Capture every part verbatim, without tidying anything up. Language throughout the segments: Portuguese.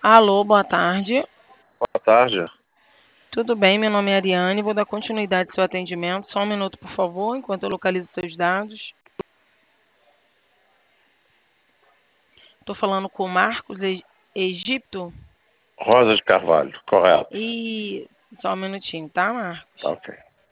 Alô, boa tarde. Boa tarde. Tudo bem? Meu nome é Ariane. Vou dar continuidade ao seu atendimento. Só um minuto, por favor, enquanto eu localizo seus dados. Estou falando com o Marcos E- Egipto. Rosa de Carvalho, correto. E só um minutinho, tá, Marcos? Ok.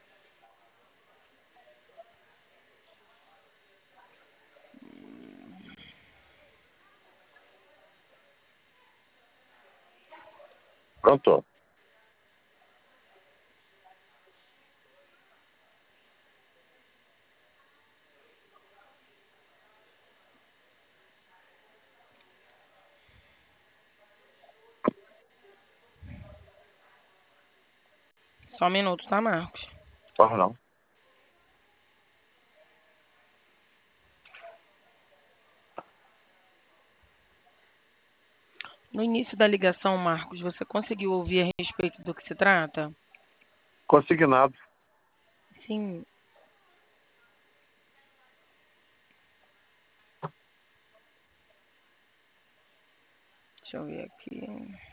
Pronto. Só um minuto, tá, Marcos? Por não. No início da ligação, Marcos, você conseguiu ouvir a respeito do que se trata? Consignado. Sim. Deixa eu ver aqui.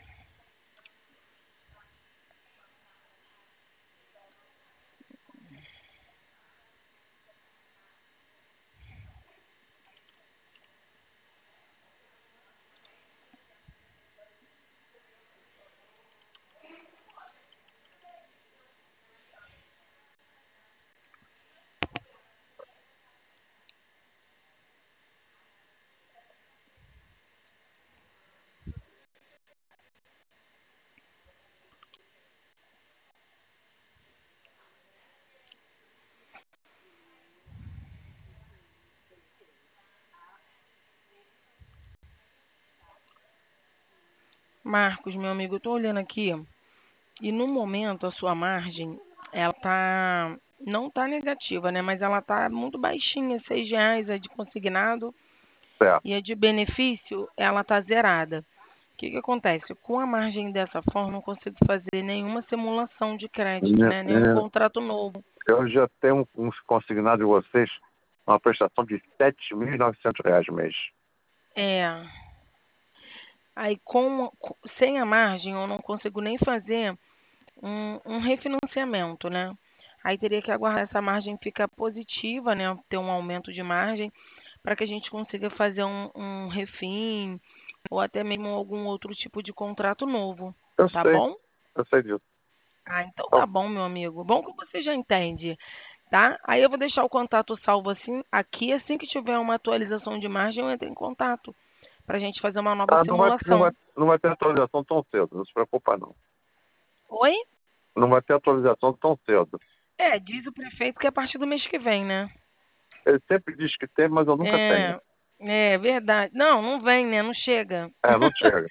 Marcos, meu amigo, eu tô olhando aqui e no momento a sua margem, ela tá não tá negativa, né? Mas ela tá muito baixinha, seis reais é de consignado Certo. e a de benefício, ela tá zerada. O que que acontece? Com a margem dessa forma, eu não consigo fazer nenhuma simulação de crédito, Né, né? Nenhum é, contrato novo. Eu já tenho uns consignados de vocês, uma prestação de sete mil e novecentos reais mês. É. Aí com, com- sem a margem, eu não consigo nem fazer um, um refinanciamento, né? Aí teria que aguardar essa margem ficar positiva, né? Ter um aumento de margem para que a gente consiga fazer um, um refim ou até mesmo algum outro tipo de contrato novo, Eu tá sei, bom? eu sei disso. Ah, então Então, tá bom, meu amigo. Bom que você já entende, tá? Aí eu vou deixar o contato salvo assim, aqui, assim que tiver uma atualização de margem, eu entro em contato para a gente fazer uma nova ah, não vai, não vai, simulação. não vai ter atualização tão cedo, não se preocupa não. Oi? Não vai ter atualização tão cedo. É, diz o prefeito que é a partir do mês que vem, né? Ele sempre diz que tem, mas eu nunca tenho. É, é verdade. Não, não vem, né? Não chega. É, não chega.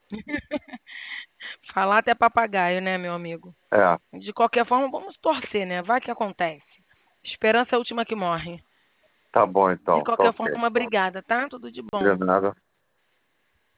Falar até papagaio, né, meu amigo? É, De qualquer forma, vamos torcer, né? Vai que acontece. Esperança é a última que morre. tá bom De então, tá qualquer ok. forma, obrigada, tá? Tudo de De bom. nada.